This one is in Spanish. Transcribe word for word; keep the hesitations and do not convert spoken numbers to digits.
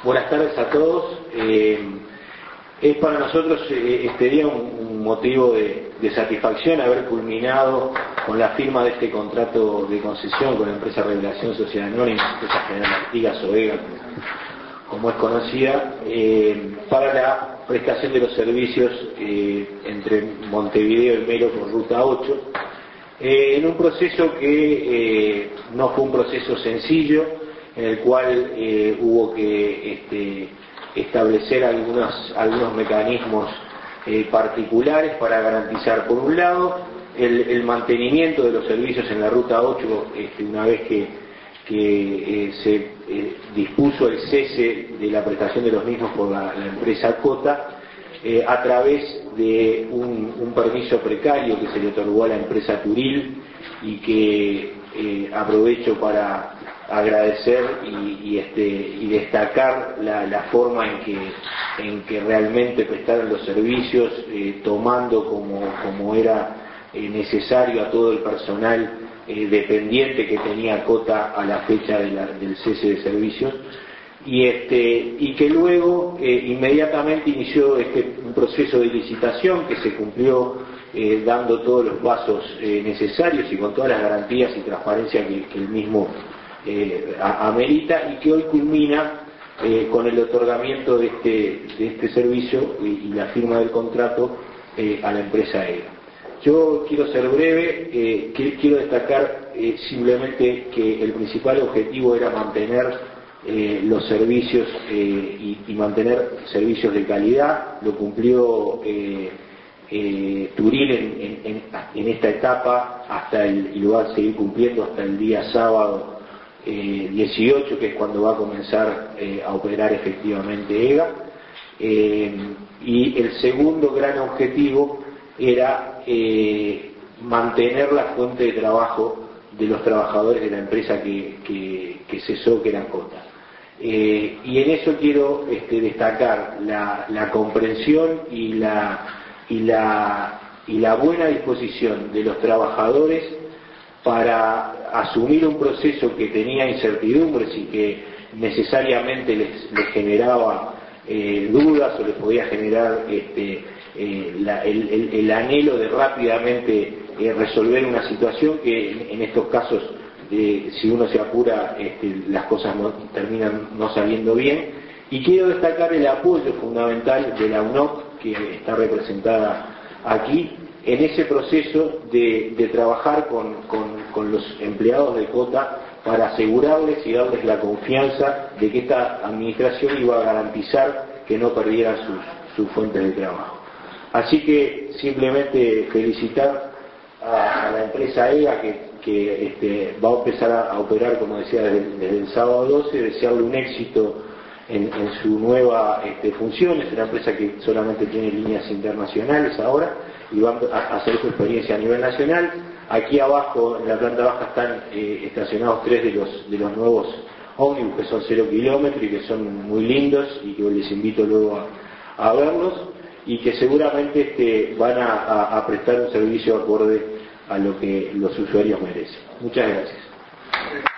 Buenas tardes a todos. Eh, es para nosotros eh, este día un, un motivo de, de satisfacción haber culminado con la firma de este contrato de concesión con la empresa Revelación Sociedad Anónima, empresa General Artigas o EGA, como es conocida, eh, para la prestación de los servicios eh, entre Montevideo y Melo por Ruta ocho, eh, en un proceso que eh, no fue un proceso sencillo, en el cual eh, hubo que este, establecer algunos, algunos mecanismos eh, particulares para garantizar, por un lado, el, el mantenimiento de los servicios en la Ruta ocho, este, una vez que, que eh, se eh, dispuso el cese de la prestación de los mismos por la, la empresa Cota, eh, a través de un, un permiso precario que se le otorgó a la empresa Turil, y que eh, aprovecho para agradecer y, y, este, y destacar la, la forma en que, en que realmente prestaron los servicios, eh, tomando como, como era eh, necesario a todo el personal eh, dependiente que tenía Cota a la fecha de la, del cese de servicios, y, este, y que luego eh, inmediatamente inició este, un proceso de licitación que se cumplió eh, dando todos los pasos eh, necesarios y con todas las garantías y transparencia que, que el mismo Eh, amerita, y que hoy culmina eh, con el otorgamiento de este, de este servicio y, y la firma del contrato eh, a la empresa EGA. Yo quiero ser breve, eh, que, quiero destacar eh, simplemente que el principal objetivo era mantener eh, los servicios eh, y, y mantener servicios de calidad. Lo cumplió eh, eh, Turil en, en, en, en esta etapa hasta el, y lo va a seguir cumpliendo hasta el día sábado Eh, dieciocho, que es cuando va a comenzar eh, a operar efectivamente EGA, eh, y el segundo gran objetivo era eh, mantener la fuente de trabajo de los trabajadores de la empresa que, que, que cesó, que era Cota. Eh, y en eso quiero este, destacar la, la comprensión y la, y, la, y la buena disposición de los trabajadores para asumir un proceso que tenía incertidumbres y que necesariamente les, les generaba eh, dudas o les podía generar este, eh, la, el, el, el anhelo de rápidamente eh, resolver una situación que en, en estos casos, eh, si uno se apura, este, las cosas no, terminan no saliendo bien. Y quiero destacar el apoyo fundamental de la U N O C, que está representada aquí, en ese proceso de, de trabajar con, con, con los empleados de Cota para asegurarles y darles la confianza de que esta administración iba a garantizar que no perdieran sus, sus fuentes de trabajo. Así que simplemente felicitar a, a la empresa EGA que, que este, va a empezar a, a operar, como decía, desde, desde el sábado doce, desearle un éxito en, en su nueva este, función. Es una empresa que solamente tiene líneas internacionales ahora y va a hacer su experiencia a nivel nacional. Aquí abajo, en la planta baja, están eh, estacionados tres de los, de los nuevos ómnibus que son cero kilómetros y que son muy lindos, y que les invito luego a, a verlos, y que seguramente este, van a, a, a prestar un servicio acorde a lo que los usuarios merecen. Muchas gracias.